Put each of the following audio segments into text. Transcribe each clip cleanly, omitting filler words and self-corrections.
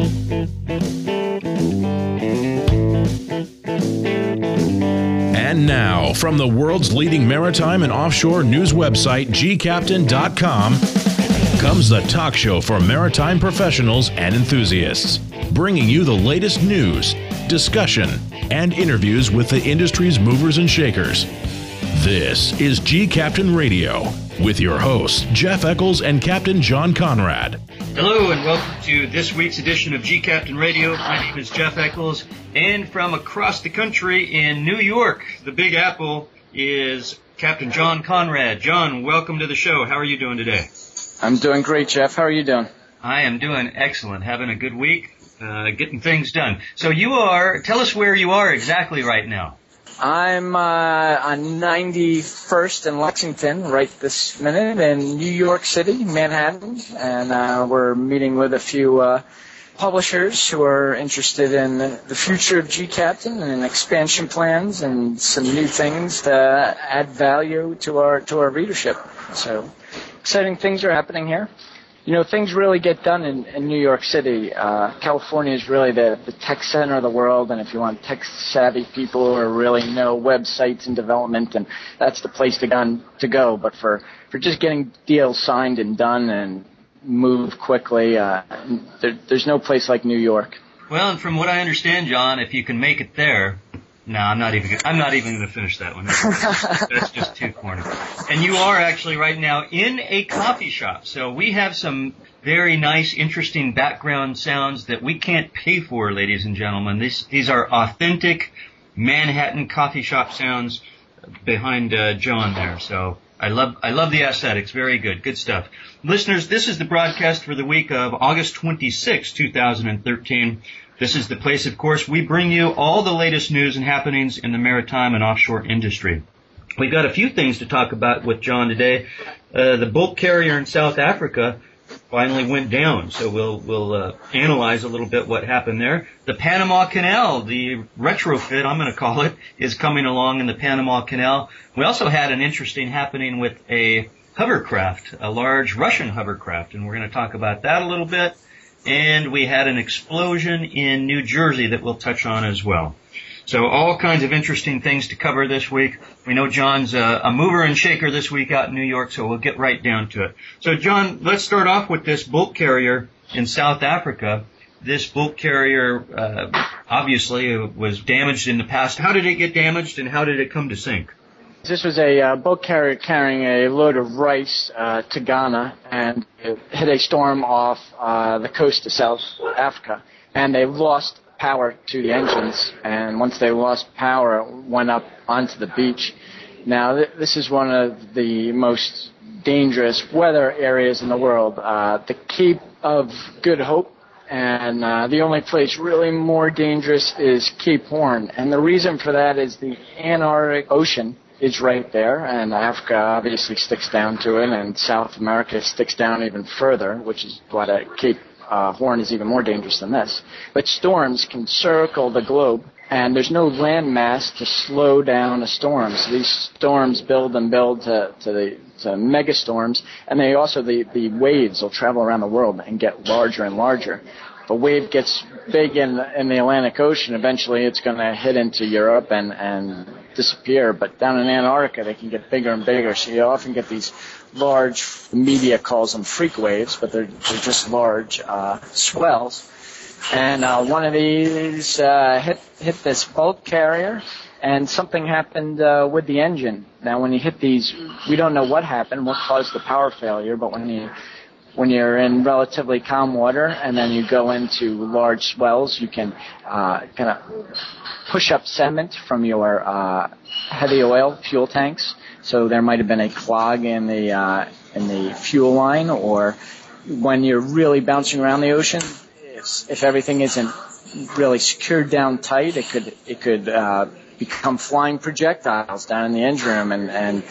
And now, from the world's leading maritime and offshore news website, gcaptain.com, comes the talk show for maritime professionals and enthusiasts, bringing you the latest news, discussion, and interviews with the industry's movers and shakers. This is G-Captain Radio, with your hosts, Jeff Eccles and Captain John Conrad. Hello and welcome to this week's edition of G-Captain Radio. My name is Jeff Eccles, and from across the country in New York, the Big Apple, is Captain John Conrad. John, welcome to the show. How are you doing today? I'm doing great, Jeff. How are you doing? I am doing excellent, having a good week, getting things done. So tell us where you are exactly right now. I'm on 91st and Lexington right this minute in New York City, Manhattan, and we're meeting with a few publishers who are interested in the future of G-Captain and expansion plans and some new things to add value to our readership. So exciting things are happening here. You know, things really get done in New York City. California is really the tech center of the world, and if you want tech-savvy people who really know websites and development, and that's the place to go. But for just getting deals signed and done and move quickly, there's no place like New York. Well, and from what I understand, John, if you can make it there... No, I'm not even going to finish that one. That's just too corny. And you are actually right now in a coffee shop. So we have some very nice, interesting background sounds that we can't pay for, ladies and gentlemen. These are authentic Manhattan coffee shop sounds behind John there. So I love the aesthetics. Very good. Good stuff. Listeners, this is the broadcast for the week of August 26, 2013. This is the place, of course, we bring you all the latest news and happenings in the maritime and offshore industry. We've got a few things to talk about with John today. The bulk carrier in South Africa finally went down, so we'll analyze a little bit what happened there. The Panama Canal, the retrofit, I'm going to call it, is coming along in the Panama Canal. We also had an interesting happening with a hovercraft, a large Russian hovercraft, and we're going to talk about that a little bit. And we had an explosion in New Jersey that we'll touch on as well. So all kinds of interesting things to cover this week. We know John's a mover and shaker this week out in New York, so we'll get right down to it. So, John, let's start off with this bulk carrier in South Africa. This bulk carrier obviously was damaged in the past. How did it get damaged, and how did it come to sink? This was a bulk carrier carrying a load of rice to Ghana, and it hit a storm off the coast of South Africa, and they lost power to the engines, and once they lost power, it went up onto the beach. Now, this is one of the most dangerous weather areas in the world, the Cape of Good Hope, and the only place really more dangerous is Cape Horn, and the reason for that is the Antarctic Ocean is right there, and Africa obviously sticks down to it, and South America sticks down even further, which is why Cape Horn is even more dangerous than this. But storms can circle the globe, and there's no land mass to slow down a storm. So these storms build and build to mega storms, and they also, the waves will travel around the world and get larger and larger. If a wave gets big in the Atlantic Ocean, eventually it's going to hit into Europe and disappear. But down in Antarctica, they can get bigger and bigger. So you often get these large, the media calls them freak waves, but they're just large swells. And one of these hit this bulk carrier, and something happened with the engine. Now, when you hit these, we don't know what happened, what caused the power failure, but when you're in relatively calm water and then you go into large swells, you can kind of push up sediment from your heavy oil fuel tanks. So there might have been a clog in the fuel line, or when you're really bouncing around the ocean, if everything isn't really secured down tight, it could become flying projectiles down in the engine room and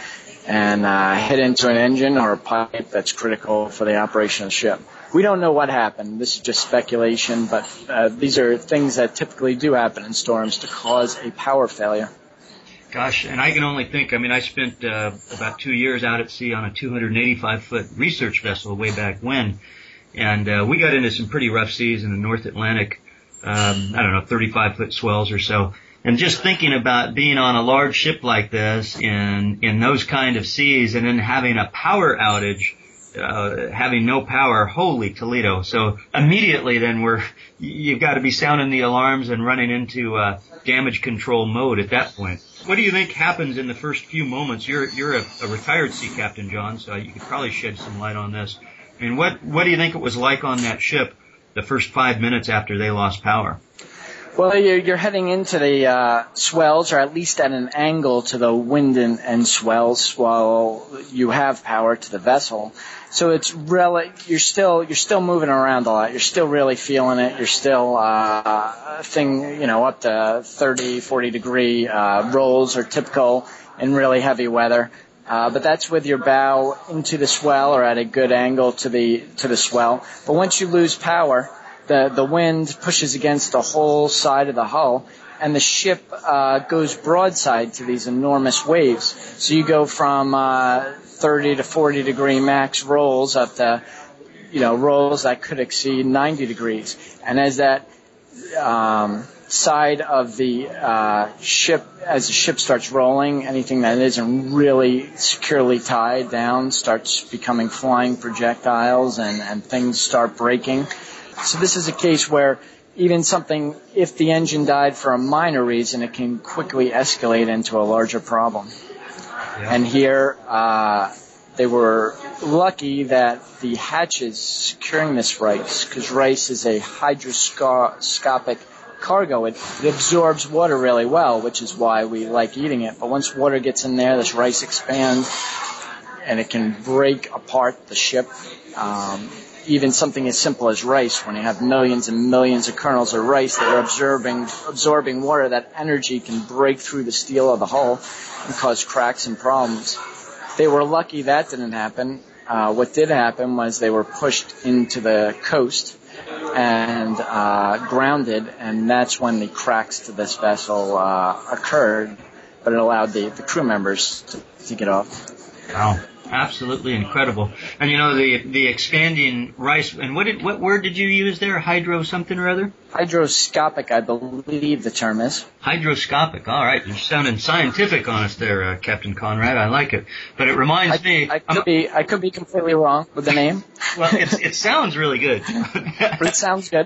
hit into an engine or a pipe that's critical for the operation of the ship. We don't know what happened. This is just speculation, but these are things that typically do happen in storms to cause a power failure. Gosh, and I can only think, I spent about 2 years out at sea on a 285-foot research vessel way back when, And we got into some pretty rough seas in the North Atlantic, 35-foot swells or so. And just thinking about being on a large ship like this in those kind of seas and then having a power outage, having no power, holy Toledo. So immediately then you've got to be sounding the alarms and running into damage control mode at that point. What do you think happens in the first few moments? You're a retired sea captain, John, so you could probably shed some light on this. I mean, what do you think it was like on that ship the first 5 minutes after they lost power? Well, you're heading into the swells, or at least at an angle to the wind and swells, while you have power to the vessel. So it's you're still moving around a lot. You're still really feeling it. You're still up to 30, 40 degree rolls are typical in really heavy weather. But that's with your bow into the swell or at a good angle to the swell. But once you lose power, the wind pushes against the whole side of the hull, and the ship goes broadside to these enormous waves. So you go from 30 to 40 degree max rolls up to, rolls that could exceed 90 degrees. And as that side of the ship, as the ship starts rolling, anything that isn't really securely tied down starts becoming flying projectiles, and things start breaking. So this is a case where even something, if the engine died for a minor reason, it can quickly escalate into a larger problem. Yeah. And here, they were lucky that the hatches securing this rice, because rice is a hydroscopic cargo, it absorbs water really well, which is why we like eating it. But once water gets in there, this rice expands, and it can break apart the ship. Even something as simple as rice, when you have millions and millions of kernels of rice that are absorbing water, that energy can break through the steel of the hull and cause cracks and problems. They were lucky that didn't happen. What did happen was they were pushed into the coast and grounded, and that's when the cracks to this vessel occurred, but it allowed the crew members to get off. Wow. Absolutely incredible. And the expanding rice, and what word did you use there? Hydro something or other? Hydroscopic, I believe the term is. Hydroscopic. All right. You're sounding scientific on us there, Captain Conrad. I like it. But it reminds me. I could be completely wrong with the name. Well, it sounds really good. But it sounds good.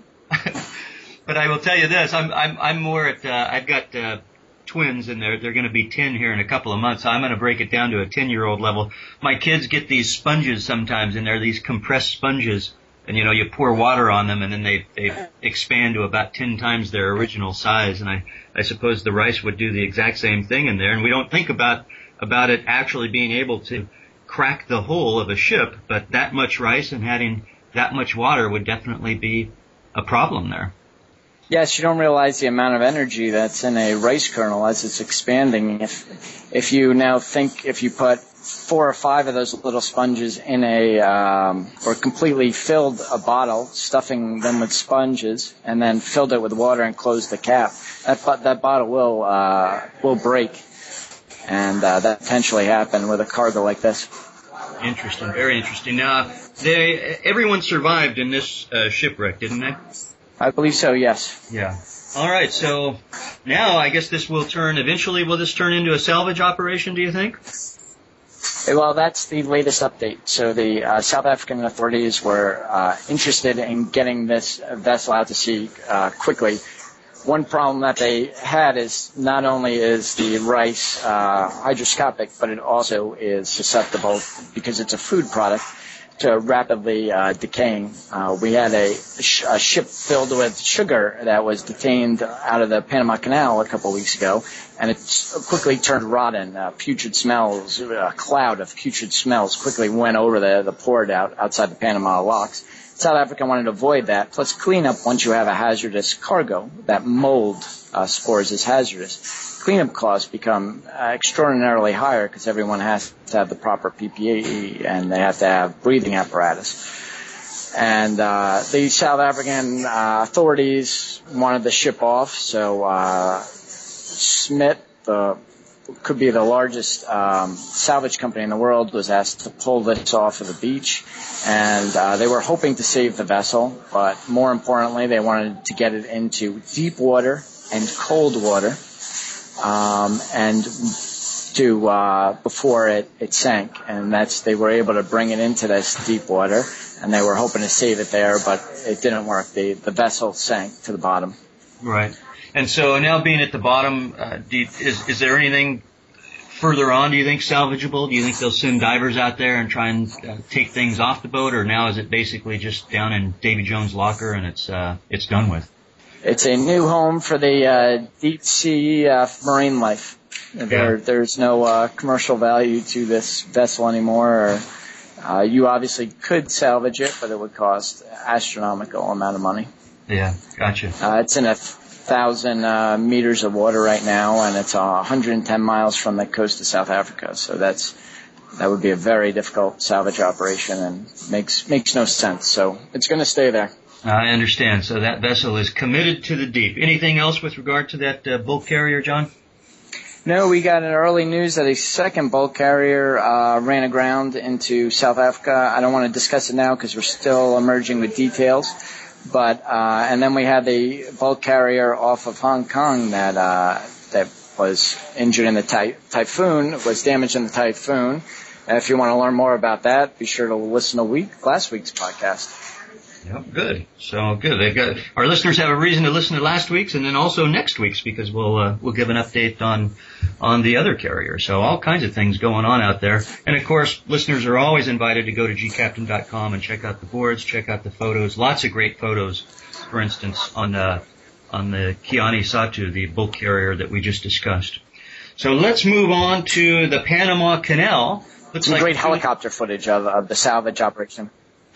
But I will tell you this. I'm more at, I've got, twins, and they're going to be 10 here in a couple of months. So I'm going to break it down to a 10-year-old level. My kids get these sponges sometimes, and they're these compressed sponges, and you pour water on them, and then they expand to about 10 times their original size. And I suppose the rice would do the exact same thing in there. And we don't think about it actually being able to crack the hull of a ship, but that much rice and having that much water would definitely be a problem there. Yes, you don't realize the amount of energy that's in a rice kernel as it's expanding. If you now think if you put 4 or 5 of those little sponges in or completely filled a bottle, stuffing them with sponges, and then filled it with water and closed the cap, that bottle will break, and that potentially happen with a cargo like this. Interesting, very interesting. Now, everyone survived in this shipwreck, didn't they? I believe so, yes. Yeah. All right, so now I guess will this turn into a salvage operation, do you think? Well, that's the latest update. So the South African authorities were interested in getting this vessel out to sea quickly. One problem that they had is not only is the rice hydroscopic, but it also is susceptible, because it's a food product, to rapidly decaying. We had a ship filled with sugar that was detained out of the Panama Canal a couple of weeks ago, and it quickly turned rotten. Putrid smells, a cloud of putrid smells quickly went over the port outside the Panama locks. South Africa wanted to avoid that, plus cleanup once you have a hazardous cargo. That mold spores is hazardous. Cleanup costs become extraordinarily higher because everyone has to have the proper PPE and they have to have breathing apparatus. And the South African authorities wanted the ship off, so Smith, the could be the largest salvage company in the world, was asked to pull this off of the beach. And they were hoping to save the vessel, but more importantly, they wanted to get it into deep water and cold water, and to before it sank. And they were able to bring it into this deep water, and they were hoping to save it there, but it didn't work. The vessel sank to the bottom. Right. And so now being at the bottom, is there anything further on, do you think, salvageable? Do you think they'll send divers out there and try and take things off the boat, or now is it basically just down in Davy Jones' locker and it's done with? It's a new home for the deep sea marine life. There's no commercial value to this vessel anymore. You obviously could salvage it, but it would cost astronomical amount of money. Yeah, gotcha. It's in 1,000 meters of water right now, and it's 110 miles from the coast of South Africa. So that would be a very difficult salvage operation and makes no sense. So it's going to stay there. I understand. So that vessel is committed to the deep. Anything else with regard to that bulk carrier, John? No, we got an early news that a second bulk carrier ran aground into South Africa. I don't want to discuss it now because we're still emerging with details. But and then we had the bulk carrier off of Hong Kong that was injured in the typhoon, was damaged in the typhoon. And if you want to learn more about that, be sure to listen to last week's podcast. Yep, good. So good. Our listeners have a reason to listen to last week's and then also next week's, because we'll give an update on the other carrier. So all kinds of things going on out there. And of course, listeners are always invited to go to gcaptain.com and check out the boards, check out the photos. Lots of great photos. For instance, on the Kiani Satu, the bulk carrier that we just discussed. So let's move on to the Panama Canal. Looks like great helicopter footage of the salvage operation.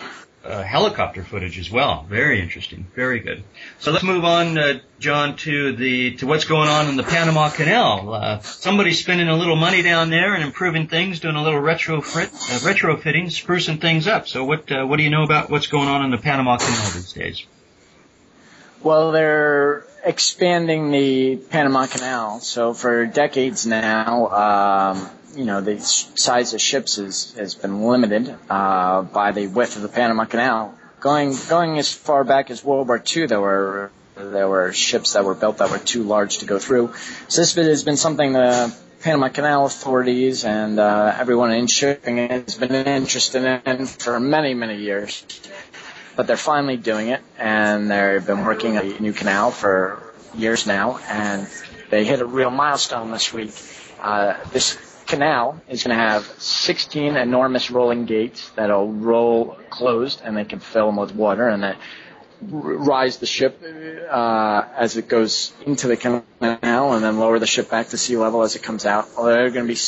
Helicopter footage as well. Very interesting. Very good. So let's move on, John, to what's going on in the Panama Canal. Somebody's spending a little money down there and improving things, doing a little retrofitting, sprucing things up. So what do you know about what's going on in the Panama Canal these days? Well, they're expanding the Panama Canal. So for decades now, the size of ships has been limited by the width of the Panama Canal. Going as far back as World War II, there were ships that were built that were too large to go through. So this has been something the Panama Canal authorities and everyone in shipping has been interested in for many, many years. But they're finally doing it, and they've been working on a new canal for years now, and they hit a real milestone this week. This canal is going to have 16 enormous rolling gates that'll roll closed, and they can fill them with water, and that rise the ship as it goes into the canal, and then lower the ship back to sea level as it comes out. Well, there are going to be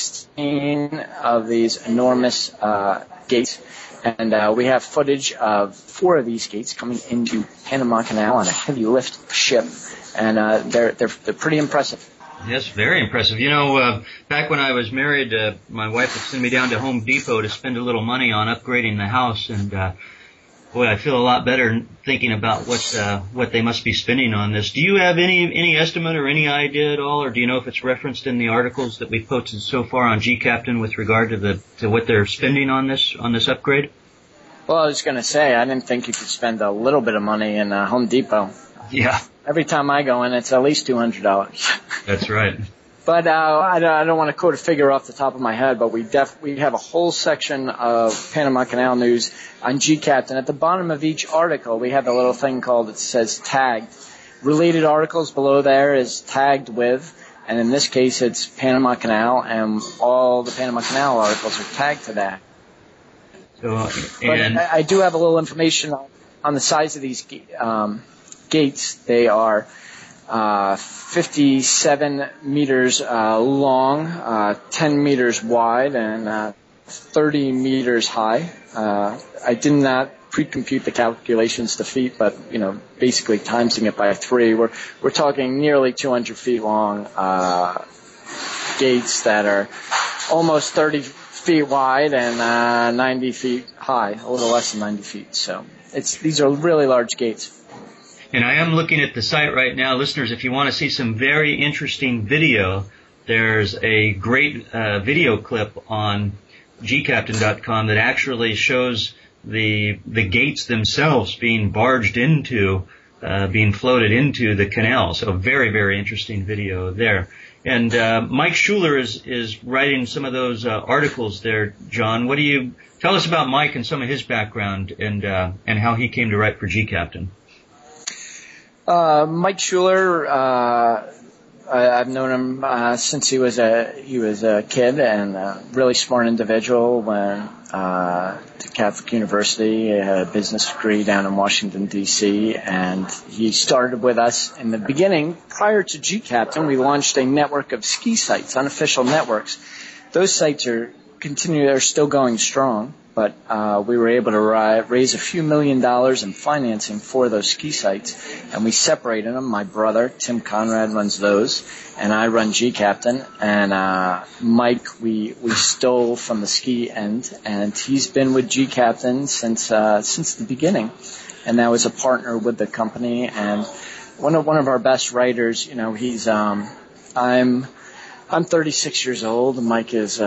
16 of these enormous gates, and we have footage of 4 of these gates coming into Panama Canal on a heavy lift ship, and they're pretty impressive. Yes, very impressive. Back when I was married, my wife would send me down to Home Depot to spend a little money on upgrading the house, and boy, I feel a lot better thinking about what they must be spending on this. Do you have any estimate or any idea at all, or do you know if it's referenced in the articles that we've posted so far on G-Captain with regard to what they're spending on this upgrade? Well, I was going to say, I didn't think you could spend a little bit of money in Home Depot. Yeah. Every time I go in, it's at least $200. That's right. But I don't want to quote a figure off the top of my head, but we have a whole section of Panama Canal news on G-Captain. At the bottom of each article, we have a little thing called, it says tagged. Related articles below there is tagged with, and in this case it's Panama Canal, and all the Panama Canal articles are tagged to that. So, but I do have a little information on the size of these gates. They are 57 meters long, 10 meters wide, and 30 meters high. I did not pre-compute the calculations to feet, but basically timesing it by 3, we're talking nearly 200 feet long gates that are almost 30 feet wide and 90 feet high, a little less than 90 feet. So these are really large gates. And I am looking at the site right now. Listeners, if you want to see some very interesting video there's a great video clip on gcaptain.com that actually shows the gates themselves being barged into, being floated into the canal. So very, very interesting video there. And Mike Schuler is writing some of those articles there, John. What do you tell us about Mike and some of his background and how he came to write for G Captain? Mike Schuler, I've known him since he was a kid, and a really smart individual. Went to Catholic University, had a business degree down in Washington D.C., and he started with us in the beginning. Prior to G Captain, we launched a network of ski sites, unofficial networks. Those sites are still going strong, but we were able to raise a few $1 million in financing for those ski sites, and we separated them. My brother, Tim Conrad, runs those, and I run G Captain, and Mike we stole from the ski end, and he's been with G Captain since the beginning, and now is a partner with the company, and one of our best writers. You know, he's I'm 36 years old. Mike is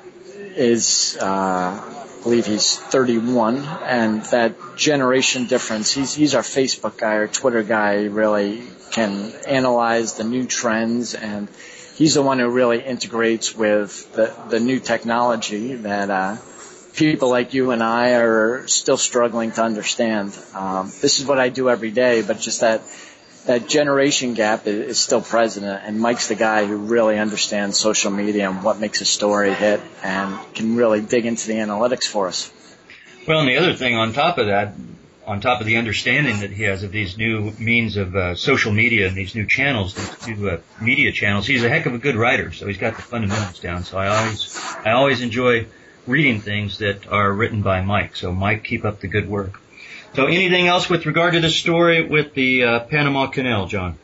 I believe he's 31, and that generation difference, he's our Facebook guy, our Twitter guy. He really can analyze the new trends, and he's the one who really integrates with the new technology that people like you and I are still struggling to understand. This is what I do every day, but just that generation gap is still present, and Mike's the guy who really understands social media and what makes a story hit and can really dig into the analytics for us. Well, and the other thing on top of that, on top of the understanding that he has of these new means of social media and these new channels, these new media channels, he's a heck of a good writer, so he's got the fundamentals down. So I always enjoy reading things that are written by Mike. So Mike, keep up the good work. So anything else with regard to this story with the Panama Canal, John?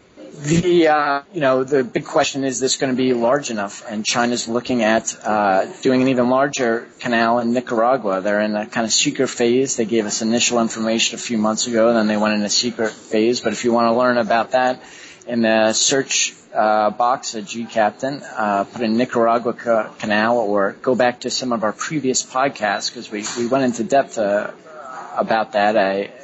The big question is this going to be large enough? And China's looking at doing an even larger canal in Nicaragua. They're in a kind of secret phase. They gave us initial information a few months ago, and then they went in a secret phase. But if you want to learn about that, in the search box at G Captain, put in Nicaragua Canal, or go back to some of our previous podcasts, because we went into depth about that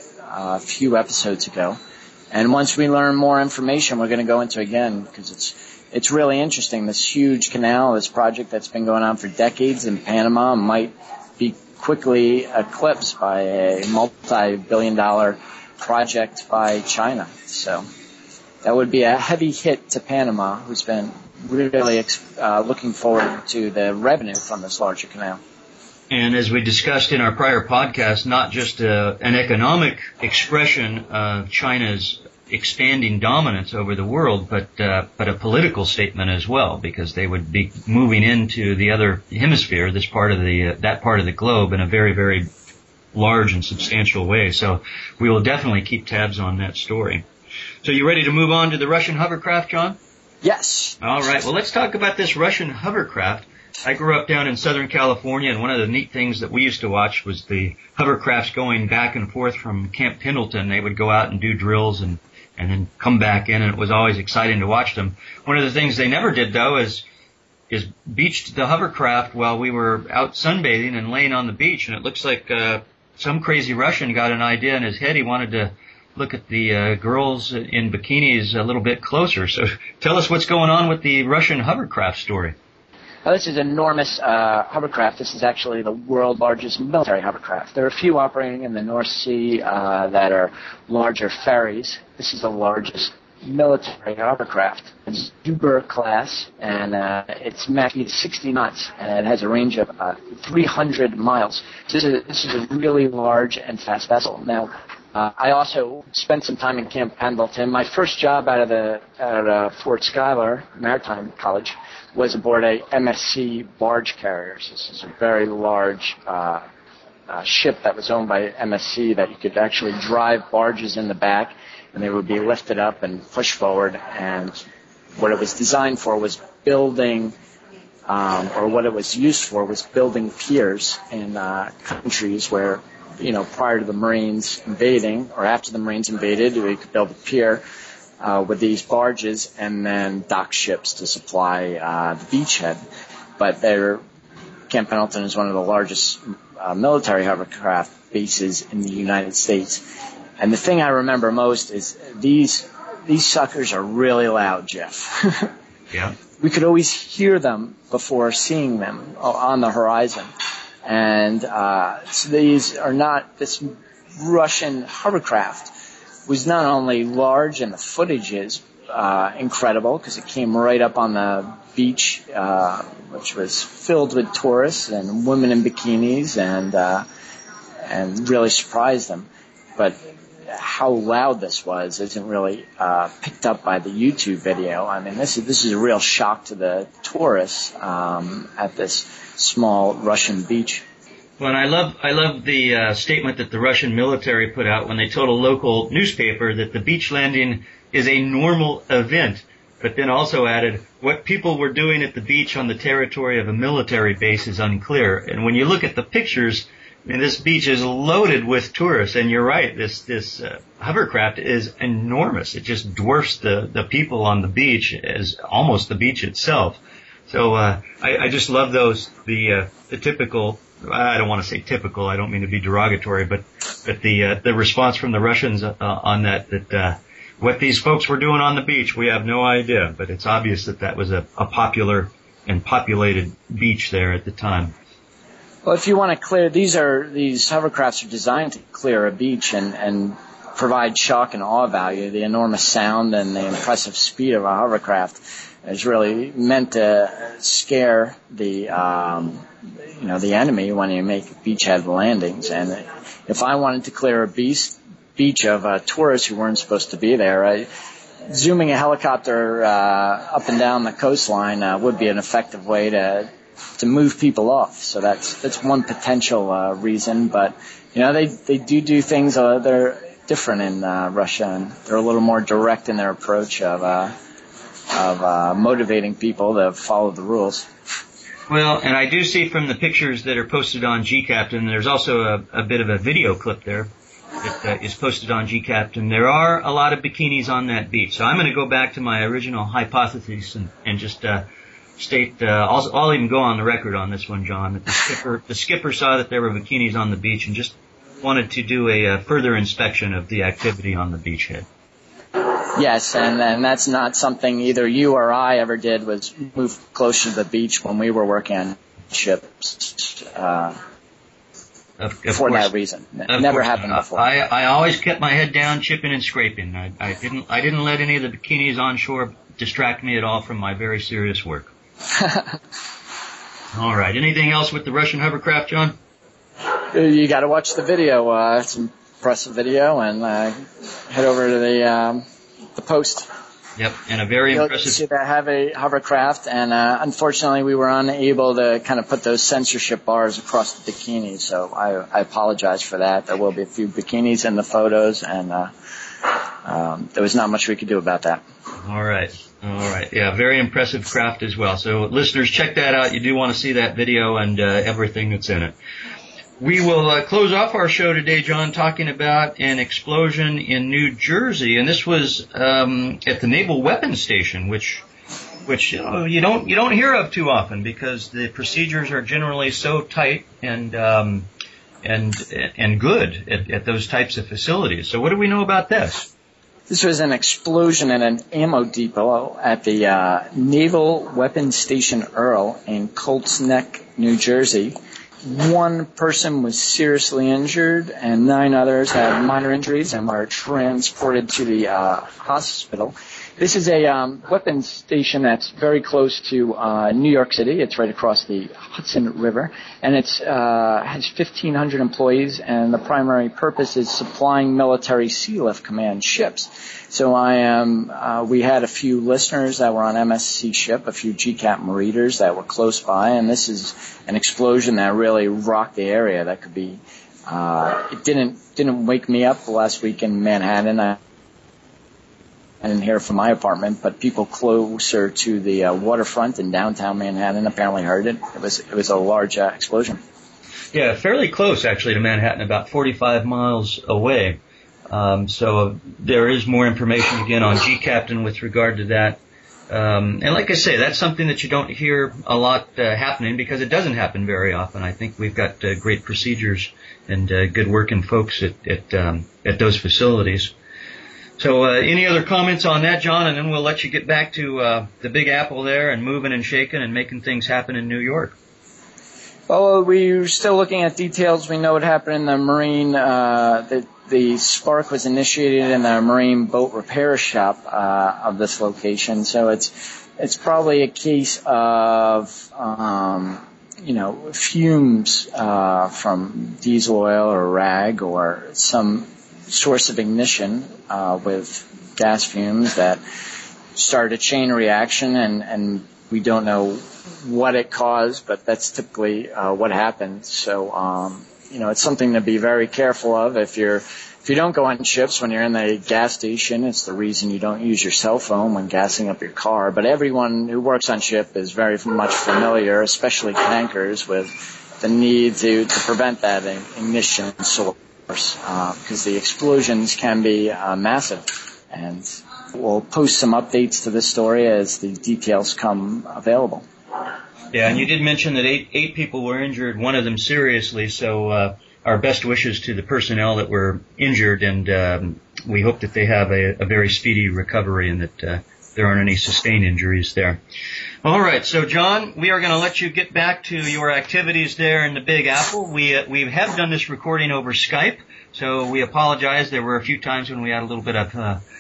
a few episodes ago. And once we learn more information, we're going to go into it again, because it's really interesting. This huge canal, this project that's been going on for decades in Panama, might be quickly eclipsed by a multi-billion-dollar project by China. So that would be a heavy hit to Panama, who's been really looking forward to the revenue from this larger canal. And as we discussed in our prior podcast, not just an economic expression of China's expanding dominance over the world, but a political statement as well, because they would be moving into the other hemisphere, that part of the globe, in a very, very large and substantial way. So we will definitely keep tabs on that story. So you ready to move on to the Russian hovercraft, John? Yes. All right. Well, let's talk about this Russian hovercraft. I grew up down in Southern California, and one of the neat things that we used to watch was the hovercrafts going back and forth from Camp Pendleton. They would go out and do drills and then come back in, and it was always exciting to watch them. One of the things they never did, though, is beached the hovercraft while we were out sunbathing and laying on the beach, and it looks like some crazy Russian got an idea in his head. He wanted to look at the girls in bikinis a little bit closer. So tell us what's going on with the Russian hovercraft story. This is an enormous hovercraft. This is actually the world's largest military hovercraft. There are a few operating in the North Sea that are larger ferries. This is the largest military hovercraft. It's Uber class, and it's max speed 60 knots, and it has a range of 300 miles. So this is a really large and fast vessel. Now, I also spent some time in Camp Pendleton. My first job out of Fort Schuyler Maritime College was aboard a MSC barge carrier. So this is a very large ship that was owned by MSC that you could actually drive barges in the back, and they would be lifted up and pushed forward. And what it was designed for was building, or what it was used for was building piers in countries where, prior to the Marines invading or after the Marines invaded, we could build a pier with these barges and then dock ships to supply the beachhead. But Camp Pendleton is one of the largest military hovercraft bases in the United States. And the thing I remember most is these suckers are really loud, Jeff. Yeah. We could always hear them before seeing them on the horizon. And so these are not, this Russian hovercraft was not only large, and the footage is incredible because it came right up on the beach, which was filled with tourists and women in bikinis, and really surprised them. But how loud this was isn't really picked up by the YouTube video. I mean, this is a real shock to the tourists at this small Russian beach. Well, and I love the statement that the Russian military put out when they told a local newspaper that the beach landing is a normal event, but then also added, what people were doing at the beach on the territory of a military base is unclear. And when you look at the pictures, I mean, this beach is loaded with tourists, and you're right, this hovercraft is enormous. It just dwarfs the people on the beach as almost the beach itself. So I just love the typical, I don't want to say typical, I don't mean to be derogatory, but the response from the Russians on that what these folks were doing on the beach, we have no idea, but it's obvious that was a popular and populated beach there at the time. Well, if you want to clear, these hovercrafts are designed to clear a beach and provide shock and awe value. The enormous sound and the impressive speed of a hovercraft is really meant to scare the enemy when you make beachhead landings. And if I wanted to clear a beach of tourists who weren't supposed to be there, zooming a helicopter up and down the coastline would be an effective way to move people off. So that's one potential reason. But they do things they're different in Russia, and they're a little more direct in their approach of motivating people to follow the rules. Well, and I do see from the pictures that are posted on GCaptain, there's also a bit of a video clip there that is posted on GCaptain. There are a lot of bikinis on that beach. So I'm going to go back to my original hypothesis and just state, I'll even go on the record on this one, John, that the skipper saw that there were bikinis on the beach and just wanted to do a further inspection of the activity on the beachhead. Yes, and that's not something either you or I ever did, was move closer to the beach when we were working on ships for that reason. It never happened before. I always kept my head down, chipping and scraping. I didn't let any of the bikinis on shore distract me at all from my very serious work. All right. Anything else with the Russian hovercraft, John? You got to watch the video. It's an impressive video, and head over to the post. Yep, and a very impressive. You see that have a hovercraft, and unfortunately we were unable to kind of put those censorship bars across the bikini, so I apologize for that. There will be a few bikinis in the photos, and there was not much we could do about that. All right. Yeah, very impressive craft as well. So listeners, check that out. You do want to see that video and everything that's in it. We will close off our show today, John, talking about an explosion in New Jersey, and this was at the Naval Weapons Station, which you don't hear of too often because the procedures are generally so tight and good at those types of facilities. So what do we know about this? This was an explosion in an ammo depot at the Naval Weapons Station Earl in Colts Neck, New Jersey. One person was seriously injured, and 9 others had minor injuries and were transported to the hospital. This is a weapons station that's very close to New York City. It's right across the Hudson River, and it's has 1,500 employees, and the primary purpose is supplying military Sea Lift Command ships. So we had a few listeners that were on MSC ship, a few GCAP readers that were close by, and this is an explosion that really rocked the area. That could be, it didn't wake me up last week in Manhattan. I didn't hear it from my apartment, but people closer to the waterfront in downtown Manhattan apparently heard it. It was a large explosion. Yeah, fairly close actually to Manhattan, about 45 miles away. So there is more information again on G-Captain with regard to that. And like I say, that's something that you don't hear a lot happening because it doesn't happen very often. I think we've got great procedures and good working folks at those facilities. So any other comments on that, John? And then we'll let you get back to the Big Apple there and moving and shaking and making things happen in New York. Well, we're still looking at details. We know what happened in the Marine. The spark was initiated in the Marine boat repair shop of this location. So it's probably a case of fumes from diesel oil or rag or some source of ignition with gas fumes that started a chain reaction, and we don't know what it caused, but that's typically what happens. So it's something to be very careful of. If you don't go on ships when you're in the gas station, it's the reason you don't use your cell phone when gassing up your car. But everyone who works on ship is very much familiar, especially tankers, with the need to prevent that ignition source, because the explosions can be massive. And we'll post some updates to this story as the details come available. Yeah, and you did mention that eight people were injured, one of them seriously, so our best wishes to the personnel that were injured, and we hope that they have a very speedy recovery and that there aren't any sustained injuries there. All right, so John, we are going to let you get back to your activities there in the Big Apple. We have done this recording over Skype, so we apologize. There were a few times when we had a little bit of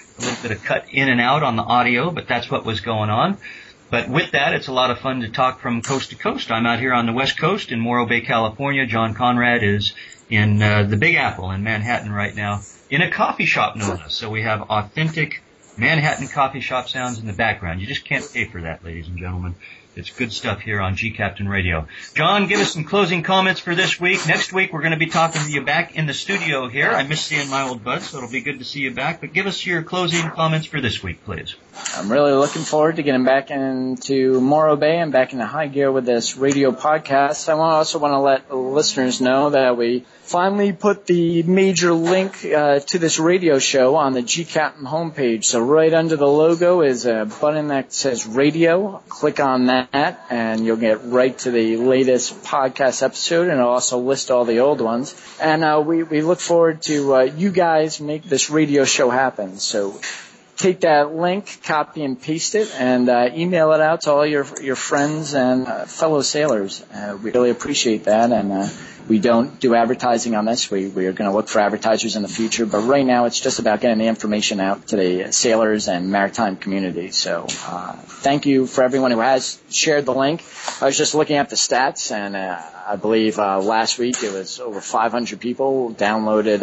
cut in and out on the audio, but that's what was going on. But with that, it's a lot of fun to talk from coast to coast. I'm out here on the West Coast in Morro Bay, California. John Conrad is in the Big Apple in Manhattan right now in a coffee shop, no less. So we have authentic Manhattan coffee shop sounds in the background. You just can't pay for that, ladies and gentlemen. It's good stuff here on G-Captain Radio. John, give us some closing comments for this week. Next week, we're going to be talking to you back in the studio here. I miss seeing my old buds, so it'll be good to see you back. But give us your closing comments for this week, please. I'm really looking forward to getting back into Morro Bay and back into high gear with this radio podcast. I also want to let listeners know that we finally put the major link to this radio show on the G-Captain homepage. So right under the logo is a button that says radio. Click on that, and you'll get right to the latest podcast episode, and it'll also list all the old ones. And we look forward to you guys make this radio show happen. So take that link, copy and paste it, and email it out to all your friends and fellow sailors. We really appreciate that, and we don't do advertising on this. We are going to look for advertisers in the future, but right now it's just about getting the information out to the sailors and maritime community. So thank you for everyone who has shared the link. I was just looking at the stats, and I believe last week it was over 500 people downloaded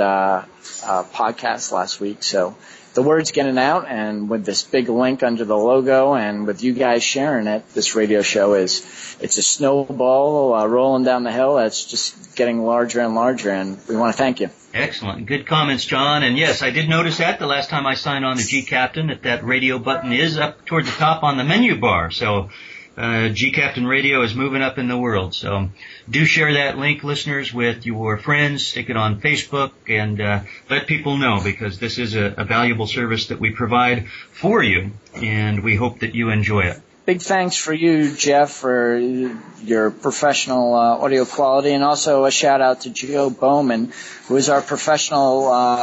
podcasts last week. So the word's getting out, and with this big link under the logo and with you guys sharing it, this radio show it's a snowball rolling down the hill that's just getting larger and larger, and we want to thank you. Excellent. Good comments, John. And yes, I did notice that the last time I signed on to G-Captain that radio button is up toward the top on the menu bar. So G-Captain Radio is moving up in the world. So do share that link, listeners, with your friends. Stick it on Facebook and let people know, because this is a valuable service that we provide for you, and we hope that you enjoy it. Big thanks for you, Jeff, for your professional audio quality, and also a shout-out to Joe Bowman, who is our professional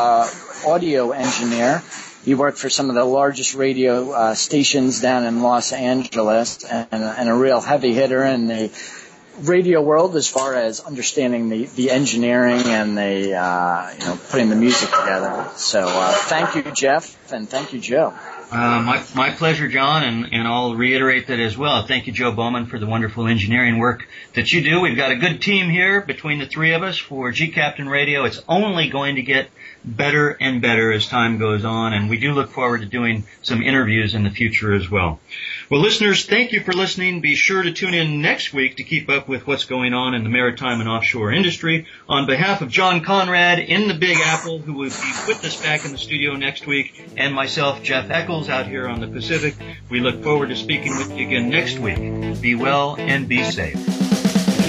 audio engineer. He worked for some of the largest radio stations down in Los Angeles, and a real heavy hitter in the radio world as far as understanding the engineering and the putting the music together. So thank you, Jeff, and thank you, Joe. My pleasure, John, and I'll reiterate that as well. Thank you, Joe Bowman, for the wonderful engineering work that you do. We've got a good team here between the three of us for G-Captain Radio. It's only going to get better and better as time goes on, and we do look forward to doing some interviews in the future as well. Well, listeners, thank you for listening. Be sure to tune in next week to keep up with what's going on in the maritime and offshore industry. On behalf of John Conrad in the Big Apple, who will be with us back in the studio next week, and myself, Jeff Eccles, out here on the Pacific, we look forward to speaking with you again next week. Be well and be safe.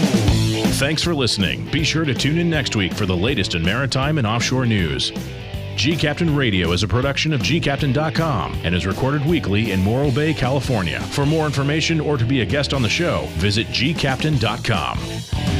Thanks for listening. Be sure to tune in next week for the latest in maritime and offshore news. G Captain Radio is a production of gcaptain.com and is recorded weekly in Morro Bay, California. For more information or to be a guest on the show, visit gcaptain.com.